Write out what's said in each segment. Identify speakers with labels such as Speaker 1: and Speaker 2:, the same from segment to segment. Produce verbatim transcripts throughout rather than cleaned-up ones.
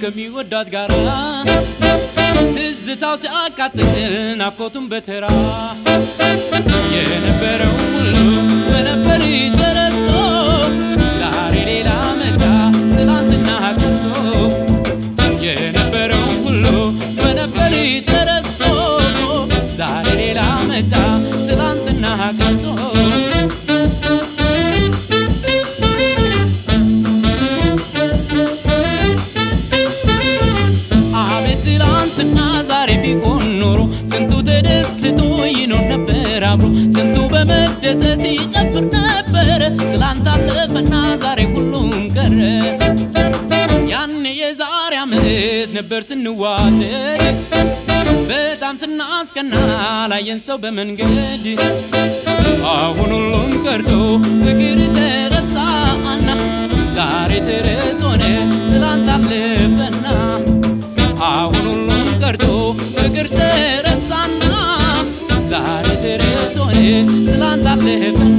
Speaker 1: ከሚወዳት ጋራ ትዝታው ሲያቃጥል ናፍቆቱን በተራ የነበረው ሁሉ በነበር ተረስቶ ዛሬ ሌላ መጣ ትላንትና ቀርቶ የነበረው ሁሉ በነበር ተረስቶ ዛሬ ሌላ መጣ ትላንትና ቀርቶ አቤት ትላንትና ዛሬ ቢሆን ኖሮ ስንቱ ተደስቶ ይኖር ነበር አብሮ ስንቱ በመደሰት ይጨፍር ነበር ትላንት አለፈና ዛሬ ሁሉም ቀረ ያኔ የዛሬ ዓመት ነበር ስንዋደድ በጣም ስናስቀና ላየን ሰው በመንገድ አሁን ሁሉም ቀርቶ ፍቅር ተረሳና ዛሬ ተረት ሆነ ትላንት አለፈና አሁን ሁሉም ቀርቶ ፍቅር ተረሳና ዛሬ ተረት ሆነ ትላንት አለፈና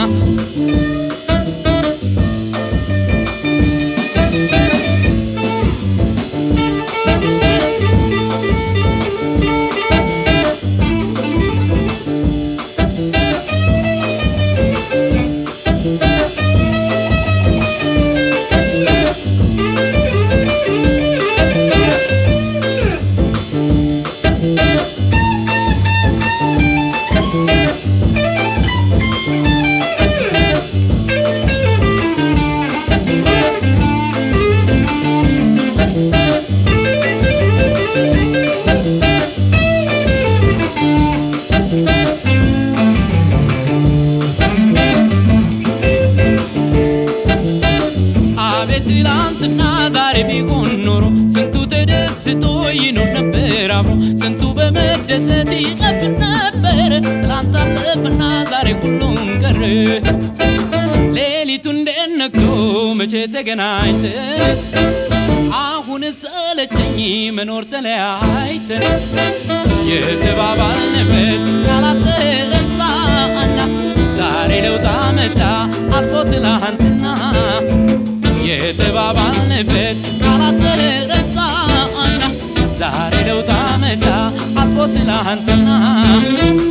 Speaker 1: ትላንትና ዛሬ ቢሆን ኖሮ ስንቱ ተደስቶ ይኖር ነበር አብሮ ስንቱ በመደሰት ይጨፍር ነበር ትላንት አለፈና ዛሬ ሁሉም ቀረ ሌሊቱ እንዴት ነግቶ መቼ ተገናኝተን አሁን ሰለቸኝ መኖር ተለያይተን የተባባልንበት ቃላት ተረሳና ዛሬ ለውጥ መጣ አልፎ ትላንትና የተባባልንበት ቃላት ተረሳና ዛሬ ለውጥ መጣ አልፎ ትላንትና